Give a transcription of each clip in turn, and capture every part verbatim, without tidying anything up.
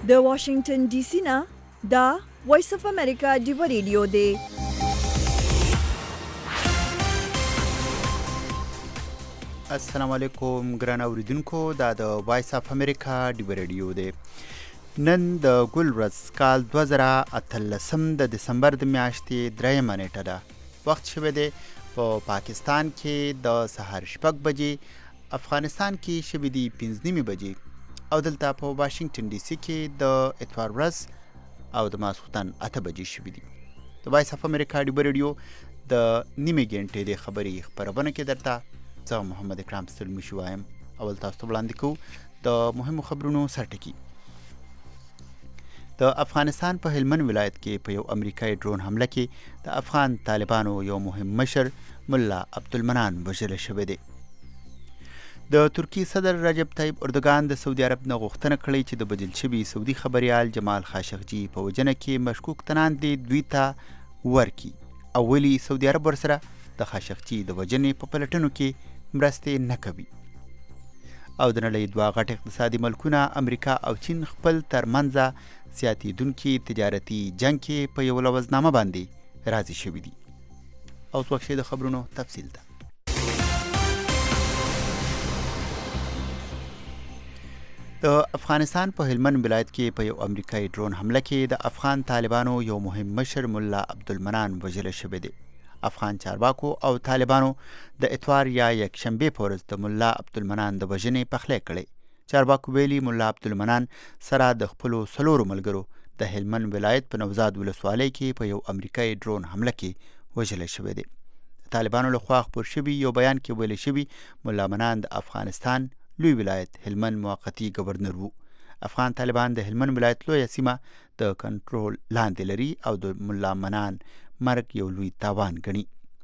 د واشنگټن ډي سي نه دا وایس اف امریکا ډیو ریډیو دی. السلام علیکم ګران اوریدونکو، دا د وایس اف امریکا ډیو ریډیو دی. نن د ګل ورځ کال دوه زره اتلسم د دسمبر د میاشتې دریمه نیټه ده. وخت شوی دی په پا پاکستان کې د سهار شپږ بجې، افغانستان کې شوی دی پنځه نیمې بجې، او دلته په واشنگټن ډي سي کې د اتوار ورځ او د ماسخوتن اته بجې شوی دی. د وایس اف امریکا ډیو ریډیو د نیمې ګنټې د خبري خبرونه کې درته زه محمد اکرام ستړمشي وایم. اول تاسو ته وړاندې کوو د مهمو خبرونو سرټکي. د افغانستان په هلمند ولایت کې په یو امریکایي ډرون حمله کې د افغان طالبانو یو مهم مشر ملا عبدالمنان وژل شوی دی. د ترکی صدر رجب طیب اردوګان د سعودي عرب نه غوښتنه کړې چې د وژل شوي سعودي خبریال جمال خاشقجي په وژنه کې مشکوک تنان دي دوی ته ورکي، او ولي سعودي عرب ورسره د خاشقجي د وژنې په پلټنو کې مرستې نه کوي. او د نړۍ دوه غټ اقتصادي ملکونه امریکا او چین خپل ترمنځه زیاتېدونکي تجارتي جنګ کې په یو لوزنامه باندې راضي شوي دي. او څوک شي د خبرونو تفصیل ده. د افغانستان په هلمند ولایت کې په یو امریکایي ډرون حمله کې د افغان طالبانو یو مهم مشر ملا عبدالمنان وژل شوی دی. افغان چارواکو او طالبانو د اتوار یا یکشنبې په ورځ د ملا عبدالمنان د وژنې پخلی کړی. چارواکو ویلي ملا عبدالمنان سره د خپلو څلورو ملګرو د هلمند ولایت په نوزاد ولسوالۍ کې په یو امریکایي ډرون حمله کې وژل شوی دی. طالبانو لخوا خپور شوي یو بیان کې ویل شوي ملا منان د افغانستان لوی ولایت هلمند موقتي گورنر وو. افغان طالبان د هلمند ولایت لویه سیمه د کنټرول لاندې لري او د ملا منان مرګ یو لوی تاوان ګڼي.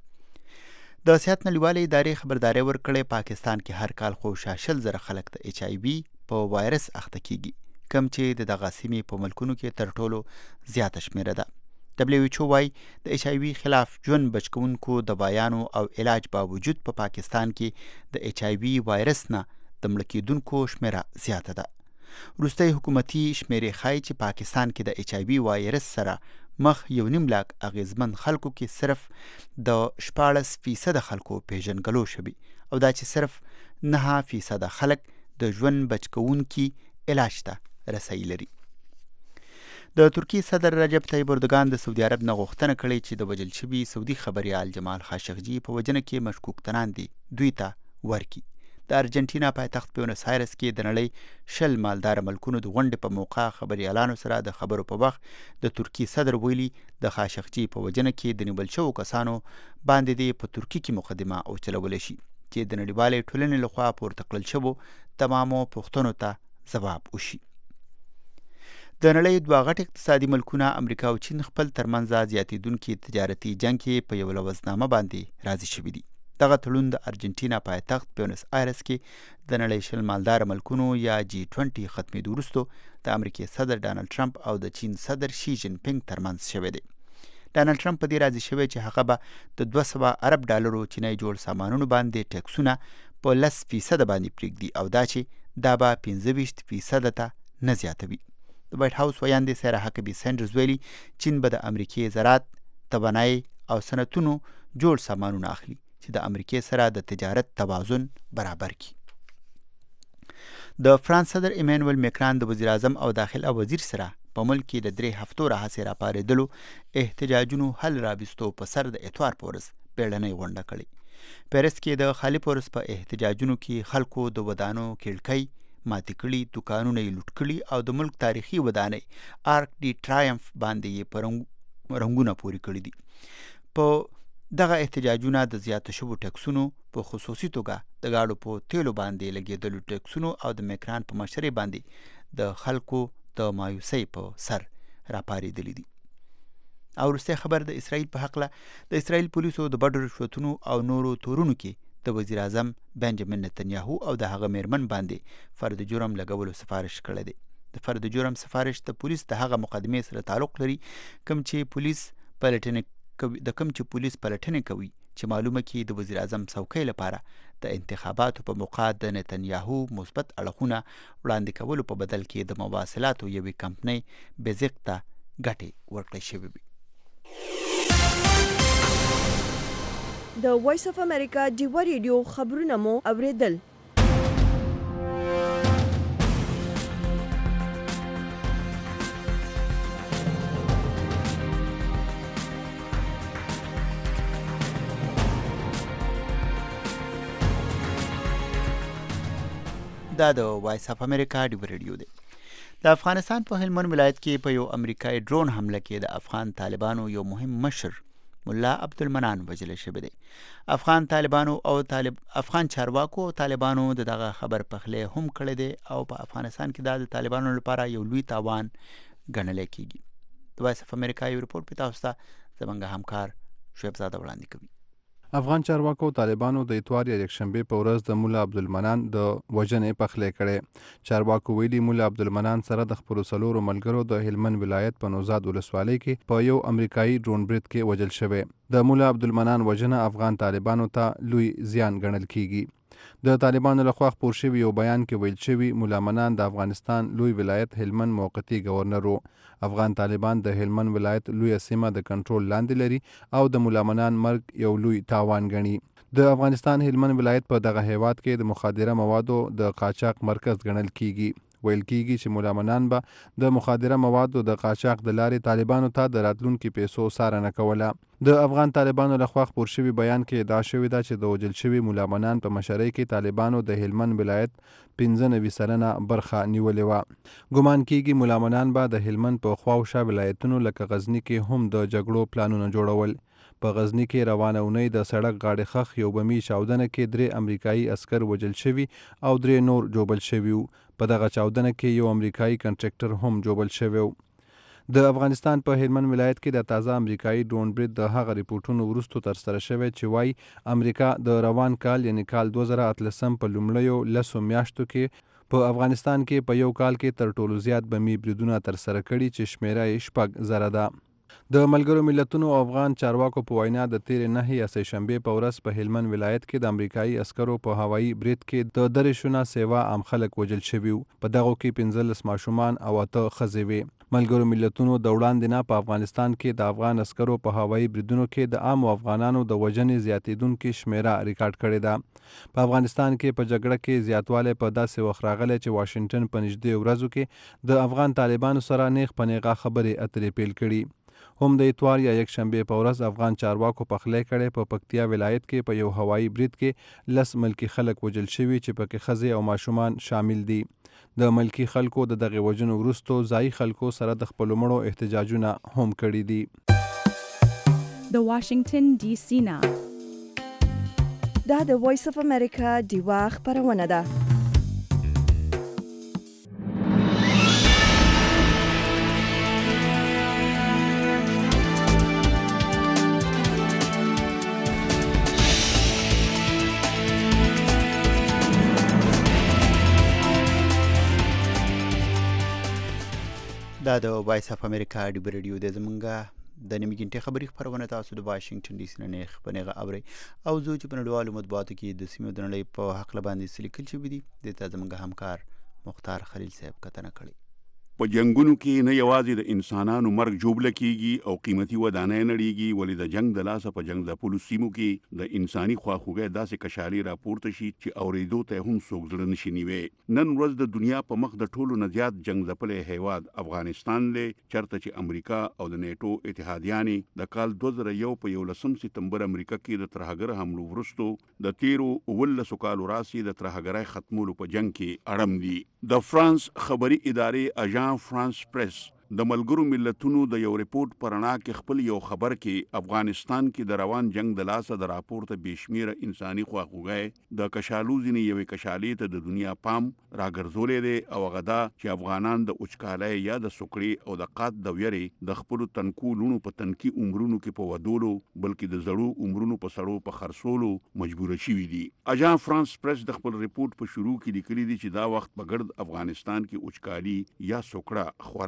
د صحت نړیوالې ادارې خبرداری ورکړې پاکستان کې هر کال خو شل زره خلک د ایچ آی وي په وایرس اخته کیږي، کم چې د دغه سیمې په ملکونو کې تر ټولو زیاته شمیره ده. دبلیو ایچ او وايي د ایچ آی وي خلاف ژوند بچ کوونکو دوايانو او علاج باوجود په پا پاکستان کې د ایچ آی وي وایرس نه د مړه کیدونکو شمیره زیاته ده. وروستۍ حکومتي شمیرې ښایي چې پاکستان کې د ایچ آی وي وایرس سره مخ یو نیم لاک اغیزمن خلکو کې صرف د شپاړس فیصد خلکو پیژنګلو شوي، او دا چې صرف نه فیصد خلک د ژوند بچ کوونکي علاج ته رسایي لري. د ترکی صدر رجب طیب اردوګان د سعودي عرب نه غوښتنه کړې چې د وژل شوي سعودي خبریال جمال خاشقجي په وژنه کې مشکوک تنان دي دوی ته ورکي. د ارجنټینا پایتخت بیونس آیرس کې د نړۍ شل مالدار ملکونو د غونډې په موقع خبریالانو سره د خبرو په وخت د ترکی صدر ویلي د خاشقجي په وژنه کې د نیول شوو کسانو باندې د په ترکی کې مقدمه او چلولی شي چې د نړیوالې ټولنې لخوا پورته کړل شوو تمامو پوښتنو ته ځواب وشي. د نړۍ دوه غټ اقتصادي ملکونه امریکا او چین خپل ترمنځ زیاتېدونکي تجارتي جنګ کې په یو لوزنامه باندې راضي شوي دي. دغه تړون د ارجنټینا پایتخت بیونس آیرس کې د نړۍ شل مالدار ملکونو یا جی ټوینټي ختمېدو وروسته د امریکې صدر ډانلډ ټرمپ او د چین صدر شي جین پینګ ترمنځ شوی دی. ډانلډ ټرمپ په دې راضي شوی چې هغه به د دوه سوه ارب ډالرو چینی جوړ سامانونو باندې ټیکسونه په لس فیصده باندې پرېږدي، او دا چې دا به پنځه ویشت فیصده ته نه زیاتوي. د وایټ هاوس ویاندې سیرا هکبي سینډرز ویلي چین به د امریکې زراعت، توانایي او صنعتونو جوړ سامانونه اخلي چې د امریکې سره د تجارت توازن برابر کړي. د فرانس صدر ایمانوئل میکران د وزیر اعظم او داخله وزیر سره په ملک کې د درې هفتو راهیسې راپارېدلو احتجاجونو حل راوستو په سر د اتوار په ورځ بیړنۍ غونډه کړې. پیرس کې د خالي پورس په احتجاجونو کې خلکو د ودانو کړکۍ ماتې کړي، دوکانونه یې لوټ کړي او د ملک تاریخي ودانۍ آرک ډي ټرایمف باندې یې په رنګونه پورې کړي دي. په دغه احتجاجونه د زیاتو شوو ټکسونو په خصوصي توګه د گاډو په تیلو باندې لګېدلو ټکسونو او د میکران په مشرۍ باندې د خلکو د مایوسۍ په سر راپارېدلي دي. او وروستی خبر د اسرائیل په هکله د اسرائیل پولیسو د بډو رشوتونو او نورو تورونو کې د وزیر اعظم بنجامین نتنیاهو او د هغه میرمن باندې فرد جرم لګولو سفارش کړی دی. د فرد جرم سفارش د پولیس د هغه مقدمې سره تعلق لري کوم چې پولیس پلټنې د کوم چې پولیس پلټنې کوي چې معلومه کړي د وزیر اعظم څوکۍ لپاره د انتخاباتو په موقع د نتنیاهو مثبت اړخونه وړاندې کولو په بدل کې د مواصلاتو یوې کمپنۍ بزق ته ګټې ورکړې شوې وي. د وایس اف امریکا ډیوا ریډیو خبرونه مو اوریدل. دا د وایس اف امریکا ډیوا ریډیو دی. د افغانستان په هلمند ولایت کې په یو امریکایي ډرون حمله کې د افغان طالبانو یو مهم مشر ملا عبدالمنان وژل شوی دی. افغان طالبانو او طالب افغان چارواکو او طالبانو دغه خبر پخلی هم کړی دی او په افغانستان کې دا د طالبانو لپاره یو لوی تاوان ګڼل کېږي. د وایس اف امریکا یو رپورټ په تاسو ته زموږ همکار شعیب زاده وړاندې کوي. افغان چارواکو طالبانو د اتوار یا یکشنبه په ورځ د مولا عبدالمنان د وژنې پخلی کړی. چارواکو ویلي مولا عبدالمنان سره د خپلو څلورو ملګرو د هلمند ولایت په نوزاد ولسوالۍ کې په یو امریکایي ډرون برید کې وژل شوی. د مولا عبدالمنان وژنه افغان طالبانو ته لوی زیان ګڼل کیږي. د طالبانو لخوا خپور شوي یو بیان کې ویل شوي مولا منان د افغانستان لوی ولایت هلمند موقتي گورنر و. افغان طالبان د هلمند ولایت لوی سیمه د کنټرول لاندې لري او د مولا منان مرګ یو لوی تاوان ګڼي. د افغانستان هلمند ولایت په دغه هیواد کې د مخدره موادو د قاچاق مرکز ګڼل کیږي. ویل کیږي چې مولا منان به د مخدره موادو د قاچاق د لارې طالبانو ته د راتلونکي پیسو څارنه کوله. د افغان طالبانو لخوا خپور شوي بیان کې ادعا شوې ده چې د وژل شوي مولا منان په مشرۍ کې طالبانو د هلمند ولایت پنځه نوي سلنه برخه نیولې وه. ګمان کیږي مولا منان به د هلمند په خواوشا ولایتونو لکه غزني کې هم د جګړو پلانونه جوړول. په غزني کې روانه اونۍ د سړک غاړې خخ یو بمي چاودنه کې درې امریکایي عسکر وژل شوي او درې نور جوبل شوي وو. په دغه چاودنه کې یو امریکایي کنټریکټر هم جوبل شوی و. د افغانستان په هلمند ولایت کې د تازه امریکایي ډرون برید د هغه ریپورټونو وروسته ترسره شوی چې وایي امریکا د روان کال یعنی کال دوه زره اتلسم په لومړیو لسو میاشتو کې په افغانستان کې په یو کال کې تر ټولو زیات بمي بریدونه ترسره کړي چې شمیره یې شپږ زره ده. د ملګرو ملتونو او افغان چارواکو په وینا د تیرې نهې یا سه شنبې په ورځ په هلمند ولایت کې د امریکایي عسکرو په هوایي برید کې د درې شونه سیوا عام خلک وژل شوي وو. په دغو کې پنځلس ماشومان او اته ښځې وې. ملګرو ملتونو د وړاندې نه په افغانستان کې د افغان عسکرو په هوایي بریدونو کې د عامو افغانانو د وژنې زیاتېدونکې شمیره ریکارډ کړې ده. په افغانستان کې په جګړه کې زیاتوالی په داسې وخت راغلی چې واشنګټن په نږدې ورځو کې د افغان طالبانو سره نیغ په نیغه خبرې اترې پیل کړي. هم د اتوار یا یک شنبې په ورځ افغان چارواکو پخلی کړی په پکتیا ولایت کې په یو هوایي برید کې لس ملکي خلک وژل شوي چې پکې ښځې او ماشومان شامل دي. د ملکي خلکو د دغې وژنو وروسته ځایي خلکو سره د خپلو مړو احتجاجونه هم کړي دي. د واشنګټن ډي سي نه دا د وایس اف امریکا ډیوا خبرونه ده. دا د وایس اف امریکا ډیوا ریډیو د زمونږه د نیمې ګنټې خبري خپرونه تاسو د واشنګټن ډي سي نه نیغ په نیغه اورئ او زه چې په نړیوالو مطبوعاتو کې د سیمې د نړۍ په هکله باندې څه لیکل شوي دي دې ته زمونږ همکار مختار خلیل صاحب کتنه کړې. په جنگونو کې نه یوازې د انسانانو مرګ جوړه کیږي او قیمتي ودانۍ نړیږي، ولې د جنگ د لاسه په جنگ ځپلو سیمو کې د انساني خواخوږۍ داسې کشالي راپورته شي چې اورېدو ته هم څوک زړه نشي نیوی. نن ورځ د دنیا په مخ د ټولو نه زیات جنگ ځپلی هیواد افغانستان دی، چرته چې امریکا او د نیټو اتحادیانې د کال دوه زره یو په یولسم سپتمبر امریکا کې د ترهګر حملو وروستو د تیرو اوولسو کالو راسې د ترهګرۍ ختمولو په جنگ کې اړم دي. د فرانس خبري ادارې اژانس فرانس پریس د ملګرو ملتونو د یو ریپورت په رڼا کې خپل یو خبر کې افغانستان کې د روان جنگ د لاسه د راپورته بېشمیره انساني خواخوږۍ د کشالو ځینې یوې کشالې ته د دنیا پام راګرځولی دی او هغه دا چې افغانان د وچکالۍ یا د سوکړې او د قات د ویرې د خپلو تنکو لوڼو په تنکي عمرونو کې په ودولو بلکې د زړو عمرونو په سړو په خرڅولو مجبوره شوي دي. اژانس فرانس پریس د خپل ریپورت په شروع کې لیکلي دي چې دا وخت په ګرد افغانستان کې وچکالي یا سوکړه خوره ده.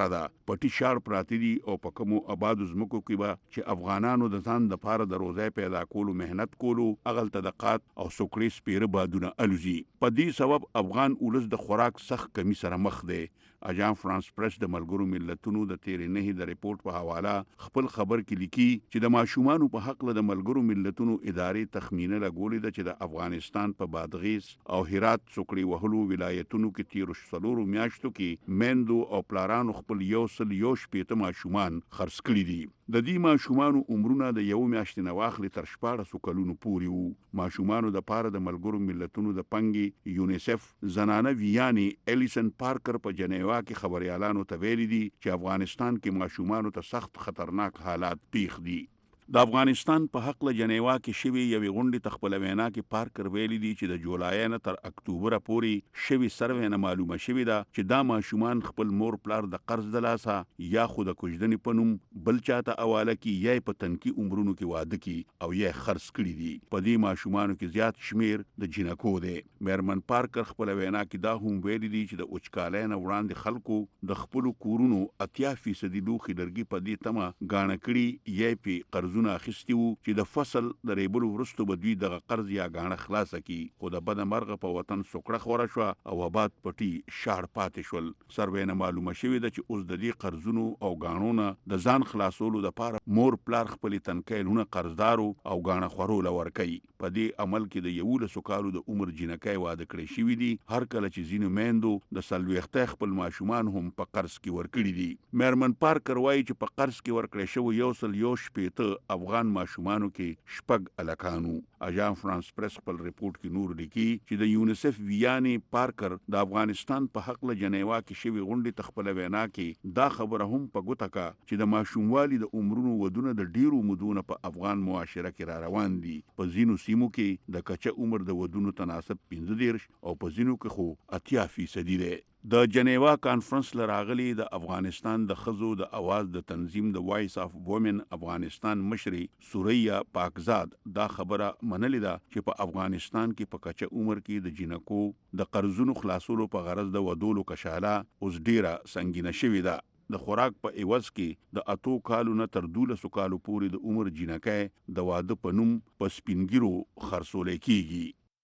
پټي شاړ پراته دي او په کومو آبادو ځمکو کې به چې افغانانو د ځان د پاره د روزۍ پیدا کولو مهنت کولو اغل تدقات او سوکړې سپیره بادونه الوزي. په دې سبب افغان اولس د خوراک سخت کمی سره مخ دی. اجان فرانس پریس د ملګرو ملتونو د تیرې نه د ریپورت په حواله خپل خبر کې لیکي چې د ماشومانو په حق له د ملګرو ملتونو ادارې تخمینه لګولې ده چې د افغانستان په بادغیس او هرات سوکړې وهلو ولایتونو کې تیرو څلورو میاشتو کې میندو او پلارانو خپل یو سل یو شپېته ماشومان خرڅ کړي دي. د دې ماشومانو عمرونه د یو میاشتې نه واخلې تر شپاړسو کلونو پورې وو. ماشومانو د پاره د ملګرو ملتونو د پنګي یونیسف زنانه ویانی الیسن پارکر په جنیوا کې خبريالانو ته ویلي دي چې افغانستان کې ماشومانو ته سخت خطرناک حالات پیښ دي. د افغانستان په حق له جنیوا کې شوی یوې غونډې تخپل وینا کې پارکر ویلي دي چې د جولای نه تر اکتوبر پورې شوی سروې نه معلومه شوی ده چې دا ماشومان خپل مور پلار د قرض د لاسه یا خو د کوژدنې په نوم بل چاته حواله کی یا په تنکي عمرونو کې واده کی او یې خرڅ کړي دي. په دې ماشومانو کې زیات شمیر د جنکو دی. میرمن پارکر خپل وینا کې دا هم ویلي دي چې د اوچکالۍ نه وړاندې خلکو د خپل کورونو اتیا فیصدي لوخي لرګي په دې تمه غاڼه کړي یې په قرض اخیستی وو چې د فصل د ریبلو وروسته به دوی دغه قرض یا غاڼه خلاصه کی. خو د بده مرغه په وطن سوکړه خوره شوه او آباد پټي شاړ پاتې شول. سروې نه معلومه شوې ده چې اوس د دې قرضونو او غاڼو نه د ځان خلاصولو دپاره مور پلار خپلې تنکۍ لونه قرضدارو او غاڼه خورو له ورکوي. په دې عمل کې د یولسو کالو د عمر جنکۍ واده کړی شوي دي. هر کله چې ځینو میندو د څلوېښتۍ خپل ماشومان هم په قرض کې ورکړي دي. میرمن پارکر وایي چې په قرض کې ورکړی شوی یو سل یو شپېته افغان ماشومانو کې شپږ الکانو. اجان فرانس پریس خپل ریپورت کې نور لیکي چې د یونیسف ویانی پارکر د افغانستان په حق له جنیوا کې شوی غونډې تخپل وینا کې دا خبره هم په ګوته کا چې د ماشوموالي د عمرونو ودونه د ډیرو مودونه په افغان معاشره کې را روان دي. په ځینو سیمو کې د کچه عمر د ودونو تناسب پنځه دېرش او په ځینو کې خو اتیا فیصدي دی. د جنیوا کانفرنس لراغلی د افغانستان د خزو د اواز د تنظیم د وایس اف وومن افغانستان مشري سوریا پاکزاد دا خبره منلې ده چې په افغانستان کې په کچه عمر کې د جنکو د قرضونو خلاصولو په غرض د ودولو کشاله اوس ډیره سنگینه شوې ده. د خوراک په عوض کې د اتو کالو نه تر دولسو کالو پورې د عمر جنکۍ د واده په نوم په سپینګیرو خرڅول کیږي.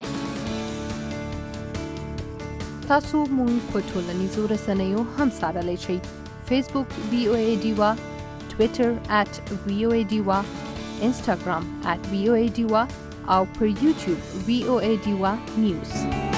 تاسو مونږ په ټولنیزو رسنیو هم څارلی شئ. فیسبوک وی او ای ډیوا، ټویټر ات وی او ای ډیوا، انسټاګرام ات وی او ای ډیوا او پر یوټیوب وی او ای ډیوا نیوز.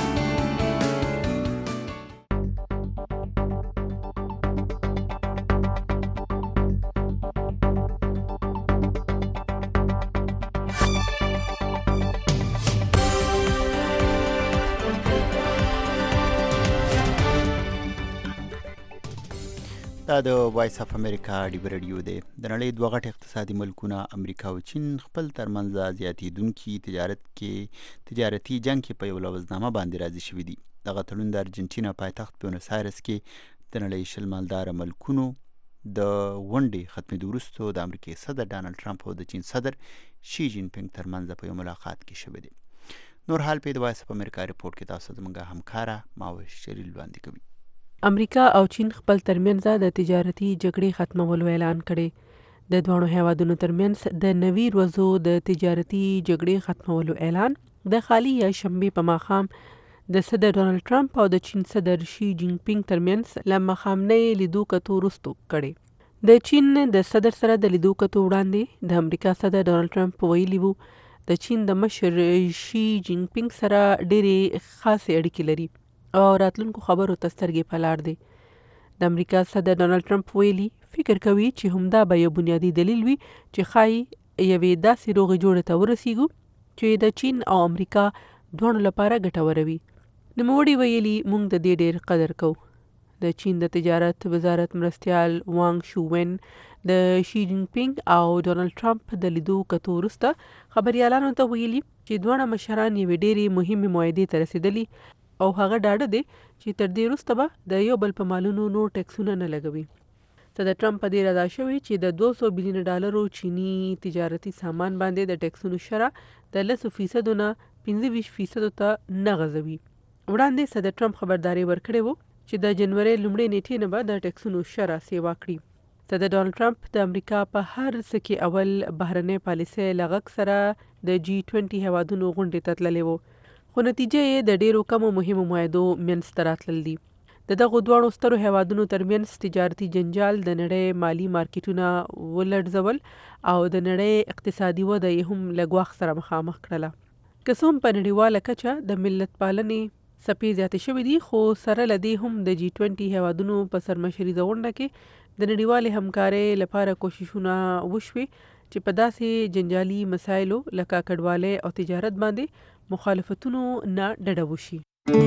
دا د وایس اف امریکا ډیو رادیو دی. د نړۍ دوه غټ اقتصادي ملکونه امریکا او چین خپل ترمنځ زیاتېدونکي تجارت کې تجارتي جنګ کې په یو لوزنامه باندې راضي شوي دي. دغه تړون د ارجنټینا پایتخت بونس آیرس کې د نړۍ شل مالداره ملکونو د غونډې ختمېدو وروسته د امریکې صدر ډانلډ ټرمپ او د چین صدر شي جین پینګ ترمنځ په یو ملاقات کې شوی دی. نور حال په د وایس اف امریکا ریپورت کې تاسو زموږ همکاره ماوش شریل وړاندې کوي. امریکا او چین خپل ترمنځ د تجارتي جګړې ختمولو اعلان کړي. د دوه هیوادونو ترمنځ د نوي ورځو د تجارتي جګړې ختمولو اعلان د خالي یا شنبې په ماښام د صدر ډانلډ ټرمپ او د چین صدر شي جین پینګ ترمنځ له مخامنۍ لیدو کتو وروسته کړي. د چین د صدر سره د لیدو کتو وړاندې د امریکا صدر ډانلډ ټرمپ ویلي وو د چین د مشر شي جین پینګ سره ډېرې خاصې اړیکې لري او راتلونکو خبرو ته سترګې په لار دی. د امریکا صدر ډانلډ ټرمپ ویلي فکر کوي چې همدا به یو بنیادي دلیل وي چې ښایي یوې داسې روغې جوړې ته ورسیږو چې د چین او امریکا دواړو لپاره ګټوره وي. نوموړي ویلي موږ د دې ډېر قدر کوو. د چین د تجارت وزارت مرستیال وانګ شوون د شي جین پینګ او ډانلډ ټرمپ د لیدو کتو وروسته خبریالانو ته ویلي چې دواړه مشران یوې ډېرې مهمې معاهدې ته رسېدلي او هغه ډاډه دی چې تر دې وروسته به د یو بل په مالونو نور ټیکسونه نه لګوي. صدر ټرمپ په دې راضي شوی چې د دوه سوه بلیونه ډالرو چینی تجارتي سامان باندې د ټیکسونو شرح د لسو فیصدو نه پنځه ویشت فیصدو ته نه غځوي. وړاندې صدر ټرمپ خبرداري ورکړې وه چې د جنوري لومړۍ نیټې نه به د ټیکسونو شرح سیوا کړي. ته د ډونالد ټرمپ د امریکا په هر څه کې اول بهرنۍ پالیسۍ له غږ سره د جی ټوینټي هیوادونو غونډې ته تللی و، خو نتیجه یې د ډیرو کمو مهمو معاهدو منځته راتلل دي. د دغو دواړو سترو هیوادونو ترمنځ تجارتي جنجال د نړۍ مالی مارکیټونه ولړزول او د نړۍ اقتصادي وده یې هم له ګواښ سره مخامخ کړله. که څه هم په نړیواله کچه د ملت پالنې څپې زیاتې شوې دي، خو سره له دې هم د جی ټوینټي هیوادونو په سرمشریزه غونډه کې د نړیوالې همکارۍ لپاره کوششونه وشوي چې په داسې جنجالي مسایلو لکه کډوالۍ او تجارت باندې مخالفتونو نه ډډه وشي.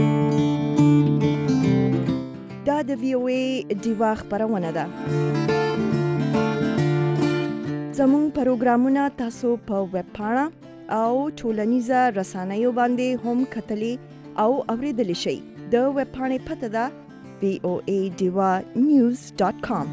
دا د وی او ای ډیوا خبرونه ده. زموږ پروګرامونه تاسو په ویب پاڼه او ټولنیزه رسنیو باندې هم کتلی او اوریدلی شئ. د ویب پاڼې پته ده وی او ای ډیوا نیوز ډاټ کام.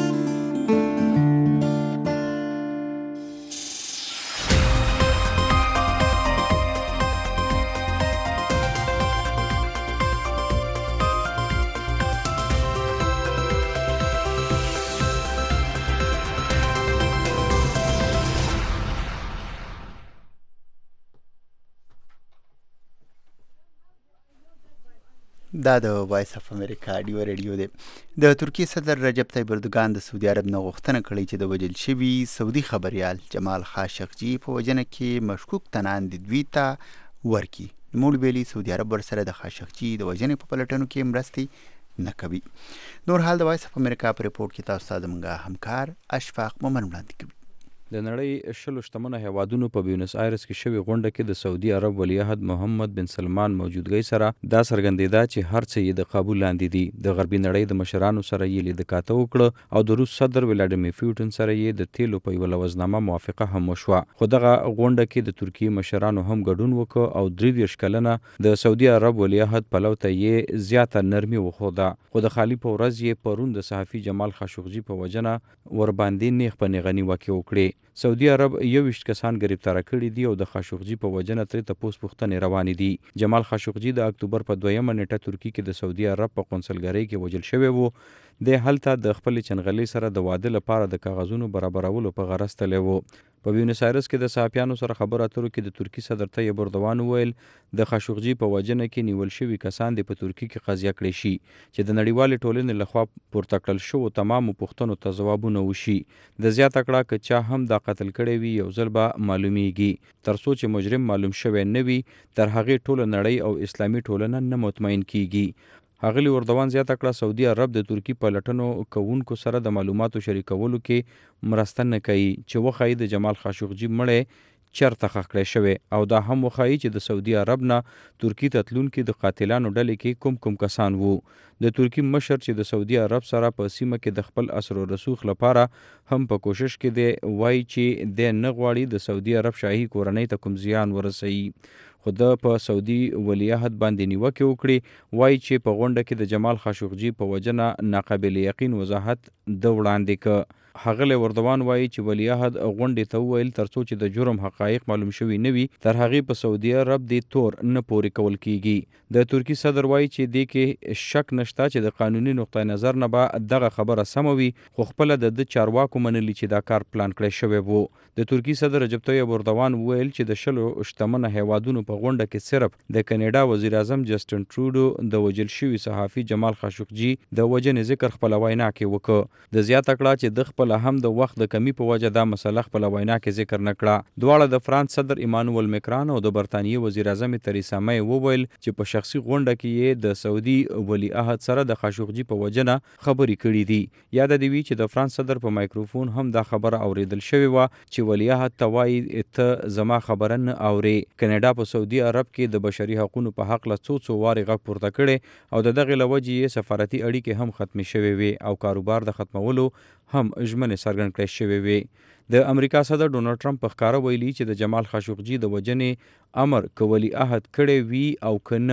دا د وایس اف امریکا ډیو ریډیو دی. د ترکیې صدر رجب طیب اردوګان د سعودي عرب نه غوښتنه کړې چې د وژل شوي سعودي خبریال جمال خاشقجي په وژنه کې مشکوک تنان د دوی ته ورکړي. نوموړي ویلي سعودي عرب ورسره د خاشقجي د وژنې په پلټنو کې مرستې نه کوي. نور حال د وایس اف امریکا په ریپورټ کې تاسو ته زموږ همکار اشفاق مومن وړاندې کوي. د نړۍ شلو شتمنو هیوادونو په بیونس آیرس کې شوې غونډه کې د سعودي عرب ولیعهد محمد بن سلمان موجودګۍ سره دا څرګندېده چې هر څه یې د قابو لاندې دي. د غربي نړۍ د مشرانو سره یې لید کاته وکړه او د روس صدر ولادیمیر پوتین سره یې د تیلو په یوه لوزنامه موافقه هم وشوه. خو دغه غونډه کې د ترکیې مشرانو هم ګډون وکړ او درې دېرش کلنه د سعودي عرب ولیعهد پلو ته یې زیاته نرمي وښوده. خو د خالي په ورځ یې پرون د صحافي جمال خاشقجي په وجنه ورباندې نیغ په نیغه نیوکې وکړې. سعودي عرب یوویشت کسان ګرفتاره کړي دي او د خاشقجي په وجنه ترې تپوس پوښتنې روانې دي. جمال خاشقجي د اکتوبر په دویمه نیټه ترکیې کې د سعودي عرب په قونسلګرۍ کې وژل شوی و. د هلته د خپل چنغلۍ سره د واده لپاره د کاغذونو برابرولو په غرض تللی و. په بیونس آیرس کې د صحافیانو سره خبرو اترو کې د ترکیې صدر طیب اردوان وویل د خاشقجي په وجنه کې نیول شوي کسان د په ترکیې کې قضیه کړی شي چې د نړیوالې ټولنې لخوا پورته کړل شوو تمامو پوښتنو ته ځوابونه وشي. د زیاته کړه که چا هم دا قتل کړی وي یو ځل به معلومیږي. تر څو چې مجرم معلوم شوی نه وي تر هغې ټوله نړۍ او اسلامي ټولنه نه مطمئن کیږي. ښاغلي اردوان زیاته کړه سعودي عرب د ترکیې په لټنو کوونکو سره د معلوماتو شریکولو کې مرسته نه کوي چې وښایي د جمال خاشقجي مړی چېرته ښخ کړی شوی او دا هم وښایي چې د سعودي عرب نه ترکیې ته تلونکي د قاتلانو ډلې کې کوم کوم کسان وو. د ترکیې مشر چې د سعودي عرب سره په سیمه کې د خپل اثر و رسوخ لپاره هم په کوشش کې دی وایي چې دی نه غواړي د سعودي عرب شاهي کورنۍ ته کوم زیان ورسوي. خو د په سعودي ولیعهد باندې نیوکې وکړي. وایي چې په غونډه کې د جمال خاشقجي په وجنه ناقابل یقین وضاحت د وړاندې که. ښاغلی اردوان وایي چې ولیعهد غونډې ته وویل تر څو چې د جرم حقایق معلوم شوي نه وي تر هغې په سعودي عرب دې تور نه پورې کول کیږي. د ترکیې صدر وایي چې دې کې شک نشته چې د قانوني نقطه نظر نه به دغه خبره سمه وي خو خپله د ده چارواکو منلي چې دا کار پلان کړی شوی و. د ترکیې صدر رجب طیب اردوان وویل چې د شلو شتمنه هیوادونو په غونډه کې صرف د کینیډا وزیر اعظم جسټن ټروډو د وژل شوي صحافي جمال خاشقجي د وژنې ذکر خپله وینا کې وکړ. د زیاته کړه چې د خپله هم د وخت د کمی په وجه دا مسله خپله وینا کې ذکر نه کړه. دواړه د فرانس صدر ایمانوئل مکران او د برطانیې وزیر اعظم تریسا مې وویل چې په شخصي غونډه کې یې د سعودي ولیعهد سره د خاشقجي په وجنه خبرې کړي دي. یاد دې وي چې د فرانس صدر په مایکروفون هم دا خبره اوریدل شوې وه چې ولیعهد ته وایي ته زما خبره نه اورې. کینیډا په سعودي عرب کې د بشري حقونو په هکله څو څو وارې غږ پورته کړی او د دغې له وجې یې سفارتي اړیکې هم ختمې شوې وې او کاروبار د ختمولو هم ژمنې څرګند کړی شوې وې. د امریکا صدر ډونالډ ټرمپ په ښکاره ویلي چې د جمال خاشقجي د وژنې امر که ولیعهد کړی وي او که نه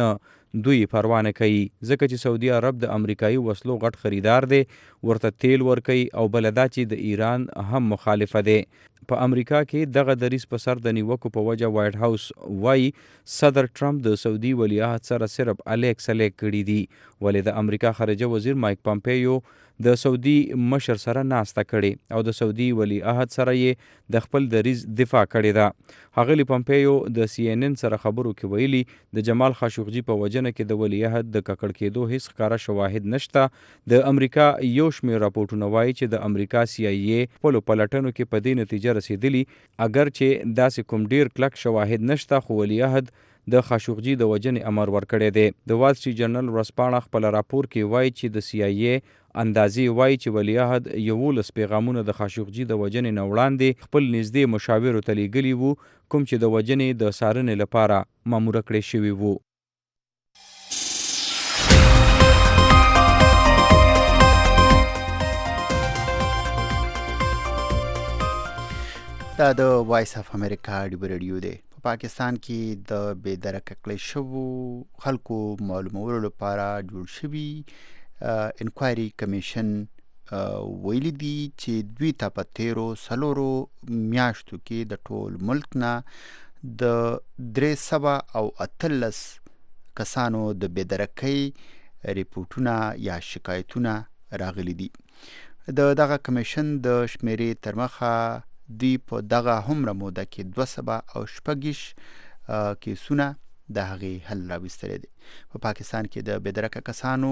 دوی پروا نه کوي ځکه چې سعودي عرب د امریکایي وسلو غټ خریدار دی، ورته تیل ورکوي او بله دا چې د ایران هم مخالفه دی. په امریکا کې دغه دریځ په سر د نیوکو په وجه وایټ هاوس وایي صدر ټرمپ د سعودي ولیعهد سره صرف الیک سلیک کړي دي، ولې د امریکا خارجه وزیر مایک پامپیو د سعودي مشر سره ناسته کړې او د سعودي ولیعهد سره یې د خپل دریځ دفاع کړې ده. ښاغلي پامپیو د سی ان ان سره خبرو کې ویلي د جمال خاشقجي په وجنه کې د ولیعهد د ککړ کېدو هیڅ ښکاره شواهد نشته. د امریکا یو شمېر راپورټونه وایي چې د امریکا سی آی ای خپلو پلټنو کې په دې نتیجه رسېدلي اگر چې داسې کوم ډیر کلک شواهد نشته خو ولیعهد د خاشقجي د وجنې امر ورکړی دی. د وال سټریټ جرنل ورځپاڼه خپل راپور کې وایي چې د سی آی ای اندازې وایي چې ولیعهد یولس پیغامونه د خاشقجي د وجنې نه وړاندې خپل نږدې مشاورو ته لیږلي وو کوم چې د وجنې د څارنې لپاره ماموره کړی شوي وو. دا د وایس اف امریکا ډیو رادیو دی. په پاکستان کې د بې درکه کړی شوو خلکو معلومولو لپاره جوړ شوي انکوایري کمیشن ویلي دي چې دوی ته په تیرو څلورو میاشتو کې د ټول ملک نه د درې سوه او اتلس کسانو د بې درکۍ ریپورټونه یا شکایتونه راغلي دي. د دغه کمیشن د شمیرې تر مخه دوی په دغه هومره موده کې دوه سوه او شپږ کیسونه د هغې حل راویستلی دی. په پاکستان کې د بې درکه کسانو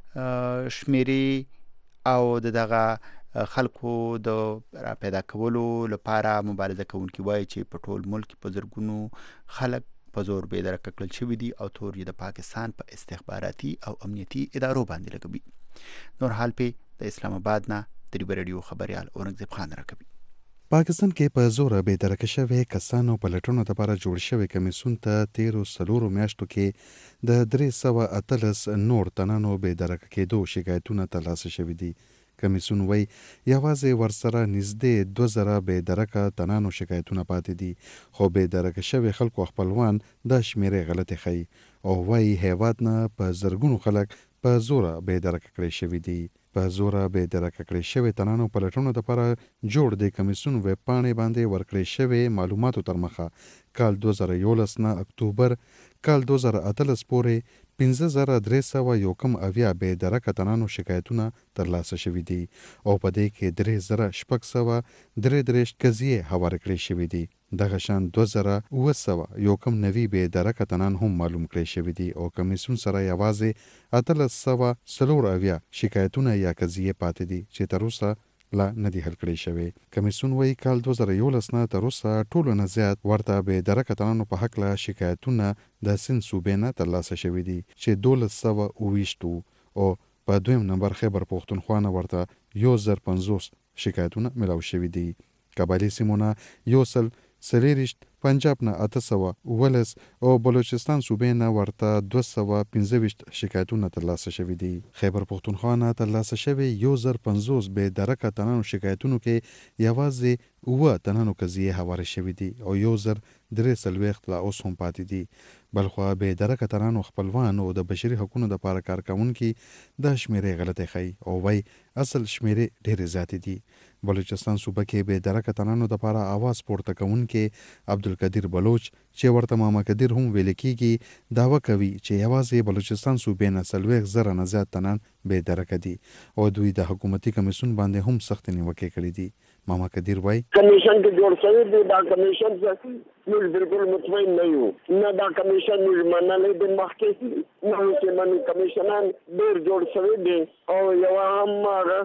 شمیرې او د دغه خلکو د را پیدا کولو لپاره مبارزه کوونکي وایي چې په ټول ملک په زرګونو خلک په زور بې درکه کړل شوي دي او تور یې د پاکستان په استخباراتي او امنیتي ادارو باندې لګوي. نور حال پې د اسلام آباد نه د ریبه رادیو خبریال اورنګزیب خان راکوي. پاکستان کې په زوره بې درکه شوی کسانو په لټونو لپاره جوړ شوی کمیسیون ته تیرو څلورو میاشتو کې د درې سوه اتلس نور تنانو بې درکه کېدو شکایتونه ترلاسه شوي دي. کمیسیون وایي یوازې ورسره نږدې دوه زره بې درکه تنانو شکایتونه پاتې دي، خو بې درکه شوي خلکو خپلوان دا شمیرې غلطې ښیي او وایي هیواد نه په زرګونو خلک په زوره بې درکه کړی شوي دي. په زوره بې درکه کړی شوی تنانو په لټونو لپاره جوړ د کمیسیون ویب پاڼې باندې ورکړی شوی معلوماتو تر مخه کال دوه زره یولس نه اکتوبر کال دوه زره اتلس پورې پنځه زره درې سوه یو کم اویا بې درکه تنانو شکایتونه ترلاسه شوي دي او په دې کې درې زره شپږ سوه درې دېرش قضیې هوارې کړې شوي دي. دغه شان دوه زره اوه سوه یو کم نوي بې درکه تنان هم معلوم کړی شوي دي او کمیسیون سره یوازې اتلس سوه څلور اویا شکایتونه یا قضیې پاتې دي چې تر اوسه لا نه دي حل کړی شوی. کمیسیون وایي کال دوه زره یولس نه تر اوسه ټولو نه زیات ورته بې درکه تنانو په هکله شکایتونه د سند صوبې نه ترلاسه شوي دي چې دولس سوه اوویشت وو او په دویم نمبر خیبر پښتونخوا نه ورته یو زر پنځوس شکایتونه ملاو شوي دي. قبایلي سیمو نه یو سل څلېرویشت، پنجاب نه اته سوه اوولس او بلوچستان صوبې نه ورته دوه سوه پنځه ویشت شکایتونه ترلاسه شوي دي. خیبر پښتونخوا نه ترلاسه شوي یو زر پنځوس بې درکه تنانو شکایتونو کې یوازې اوه تنانو قضیې هوارې شوي دي او یو زر درې څلوېښت لا اوس هم پاتې دي. بلخوا بې درکه تنانو خپلوان او د بشري حقونو دپاره کار کوونکي دا شمیرې غلطې ښیي او وایي اصل شمیرې ډېرې زیاتې دي. بلوچستان صوبه کې بې درکه تنانو دپاره اواز پورته کوونکی عبدالقدیر بلوچ چې ورته ماما قدیر هم ویل کېږي دعوه کوي چې یوازې بلوچستان صوبې نه څلوېښت زره نه زیات تنان بې درکه دي او دوی د حکومتي کمیسیون باندې هم سختې نیوکې کړي دي. ماما قدیر وایي کمیشن کې جوړ شوی دی دا کمیشن څخه موږ بالکل مطمئن نه یو نه دا کمیشن موږ منلی د مخکې نه چې منو کمیشنان ډېر جوړ شوی دی او یو هم هغه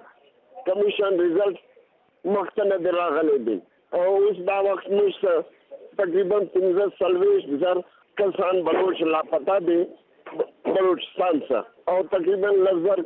کمیشن ریزلټ مخکنه دی راغلی دی او اوس دا وخت موږ تقریبا پنځه څلوېښت زر کسان بلوچ لاپتا دي بلوچستان څخه او تقریبا لس زر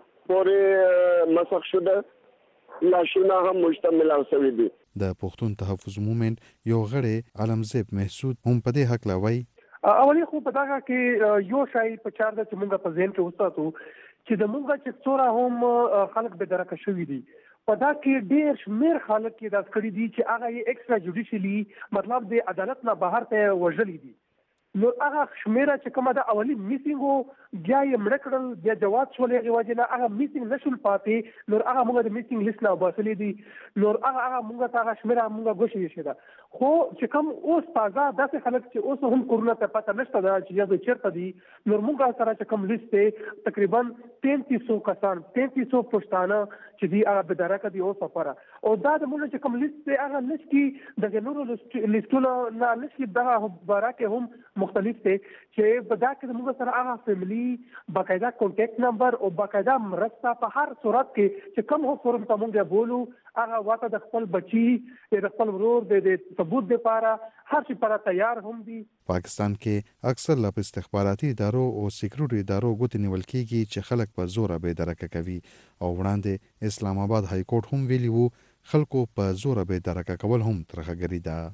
پورې مسخ شده لاشونه هم مشتمل شوي دي. د پښتون تحفظ مومنټ یو غړی علمزیب محسود هم په دې هکله وایي اولي خو په دغه کې یو شی په چار ده چې مونږ په ذهن کې وساتو چې د مونږ چې څوره هم خلک بې درکه شوي دي په دا کې ډېر شمېر خلک کې داس کړي دي چې هغه یې ایکسترا جوډیشلي مطلب د عدالت نه بهر ته وژلي دي نو هغه شمیره چې کومه د اولی میسینګ بیا یې مړ کړل بیا جواب شولې هغه وجه نه هغه میسینګ نشول پاتې نو هغه موږ د میسینګ لیست نه وباسلې دي نو هغه هغه موږ ته هغه شمیره موږ ګوشي شي دا خو چې کوم اوس تازه داسې خلک چې اوس هم کورونا ته پته نشته دا چې یو چیرته دي نو موږ سره چې کوم لیست دی تقریبا تینتیس سو کسان تینتیس سو پښتانه چې دی هغه بدرکه دی اوس لپاره او دا د موږ چې کوم لیست دی هغه نشي د نورو لیستونو نه نشي دغه بارکه هم مختلف دي چې په دا کې موږ سره هغه فیملی باقاعده کانټیکټ نمبر او باقاعده مرسته په هر صورت کې چې کوم هو فورم ته موږ بولو هغه واته د خپل بچي د خپل ورور د ثبوت لپاره هر څه لپاره تیار هم دي. پاکستان کې اکثر لا استخباراتي ادارو او سکیورټي ادارو غوتی نیول کیږي چې خلک په زور به درکه کوي او وړاندې اسلام آباد های کورټ هم ویلی وو خلکو په زور به درکه کول هم ترخګری ده.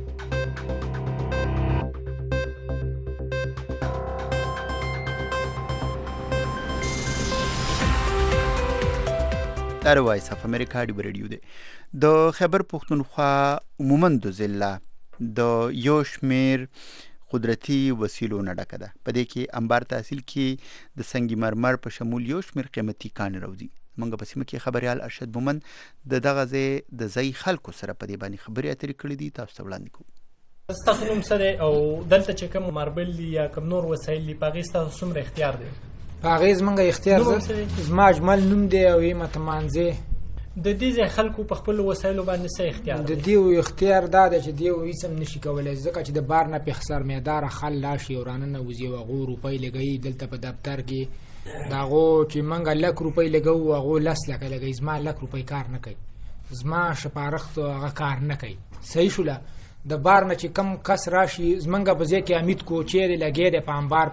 دا وایس اف امریکا دی ریډیو دی د خیبر پختونخوا عموما د ضلع د یو شمیر قدرتي وسیلو نه ډکه ده په دې کې انبار تحصیل کې د سنگ مرمر په شمول یو شمیر قیمتي کان راوځي منګه په سیمه کې خبريال ارشد مومن د دغه ځای د ځای خلکو سره په دې باندې خبرې اترې کړې دي تاسو ته وړاندې کوم. تاسو نوم څه دی او دلته چې کوم ماربل یا کوم نور وسایل دی پاغې تاسو څومره اختیار دی؟ پاغیز منګه اختیار زما اجمل نوم دی او یې متمانځه د دې خلکو په خپل وسایلو باندې څه اختیار د دې اختیار دا دی چې دی هیڅ نشي کولای ځکه چې د بار نه په خسر میدار خل لاشي ورانه نه وزي وغو روپۍ لګي دلته په دفتر کې داغو چې منګه لک روپۍ لګو هغه لاس لکه لګي زما لک روپۍ کار نه کوي زما شپارخت هغه کار نه کوي صحیح شوله د بار نه چې کم کس راشي زمنګ په ځای کې امید کو چې لګي د پامبار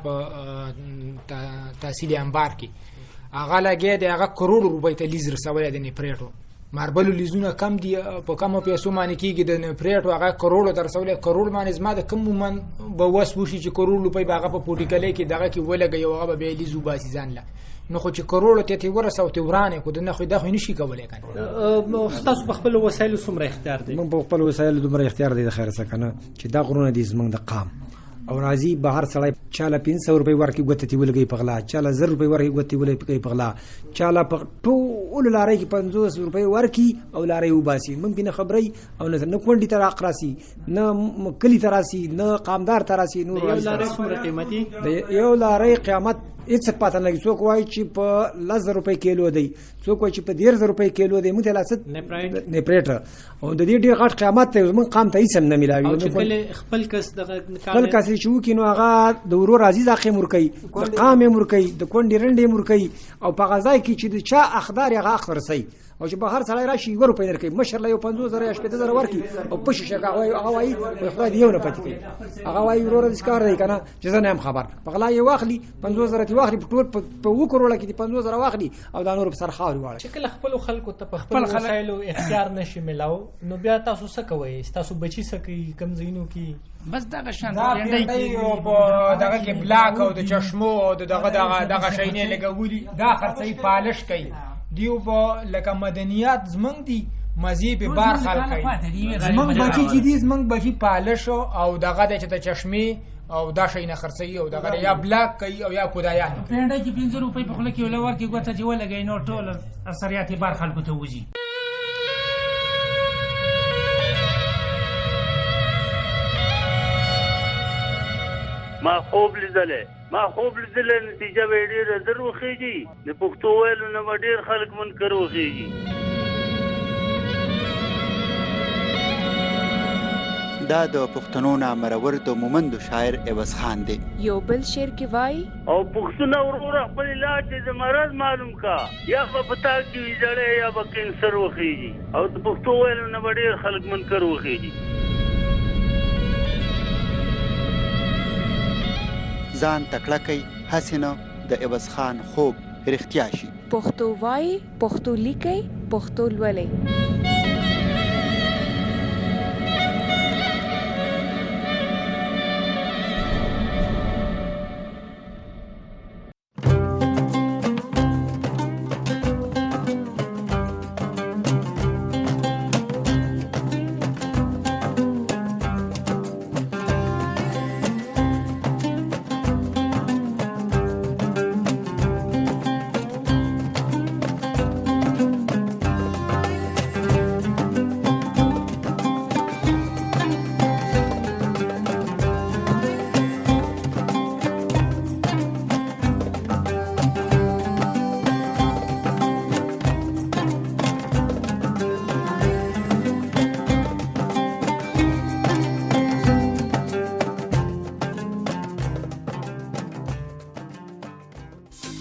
په تحصیل انبار کې هغه لګي د هغه کروڑ روپۍ ته لیز رسولای د نیپریټو ماربل لیزونه کم دی په کومو پیسو باندې کېږي د نیپریټو هغه کروڑ در رسولای کروڑ باندې زما د کم من به وس وشي چې کروڑ روپۍ باغه په پورټیکلې کې دغه کې ولګي او هغه به لیزو باسي ځان لا نو خو چې کروڑ ته تی ورسو ته ورانه کو د نه خو د خو نشي کولای کنه تاسو په خپل وسایل څومره اختیار دی؟ من په خپل وسایل دومره اختیار دی د خیر څخه کنه چې دا غرونه دي زمنګ د قام او راځي بهر سړی چاله پنځه سوه روپۍ ورکړي ګوتې تی ولګي پغلا چاله زر روپۍ ورکړي ګوتې ولګي پغلا چاله په ټول لارې کې پنځوس روپۍ ورکړي او لارې وباسي ممکن خبري او نه نه کونډي تر اقراسي نه کلی تراسي نه قامدار تراسي نور یو لارې څومره قیمتي یو لارې قیمت هیڅ پته نه څوک وایي چې په لس روپۍ کیلو دی څوک وایي چې په ډیر روپۍ کیلو دی موږ لاست نیپریټ او د دې ډیر غټ قیمت ته موږ قام ته هیڅ نه ملاوي نو خپل کس دغه خپل کس چې وکي نو هغه د ورور عزیز اخی مرکي د قام مرکي د کونډي رنډي مرکي او په غزای کې چې د چا اخدار هغه اخر سي او چې بهر سړی راشي یو روپۍ درکې مشر له یو پنځوس زره یا شپږ زره ورکړي او پښه شګه وایي هغه وایي خدای دې یو نه پاتې کوي هغه وایي ورور دې کار دی کنه چې زه نه هم خبر په غلا یې واخلي پنځوس زره تی واخلي په ټول په و کروڑه کې پنځوس زره واخلي او دا نور په سر خاوري واړي چې کله خپل خلکو ته په خپل وسایلو اختیار نشي ملاو نو بیا تاسو څه کوئ تاسو بچی څه کوي کم زینو کې بس دغه شان دی او دغه کې بلاک او د چشمو او دغه دغه دغه شینې لګولي دا خرڅي پالش کوي دیو په لکه مدنیات زمنګ دی مزي به بار خلک کوي زمنګ بچی چې دي زمنګ بچی پالش او دغه د چې د چشمې او دا شي نه خرڅي او دغه یا بلاک کوي او یا کودایان پرنده کې پنځه روپۍ په خله کې ولور کې ګوته دی ولګي نو ټول اثریات بار خلکو ته وځي ما خوب لیدلې ما خوب لیدلې نتیجه به ډېره زر وخېږي د پښتو ویلو نه ډېر خلک منکر وخېږي دا د پښتنو نه مرور د مومند شاعر عوض خان دی یو بل شعر کې وای او پښتون ورور خپل علاج د مرض معلوم کا یا په پتا کې ویځړې یا په کینسر وخېږي او د پښتو ویلو نه ډېر خلک منکر وخېږي ځان تکړه کوي حسینه د عوض خان خوب رښتیا شي پښتو وای پښتو لیکي پښتو لولي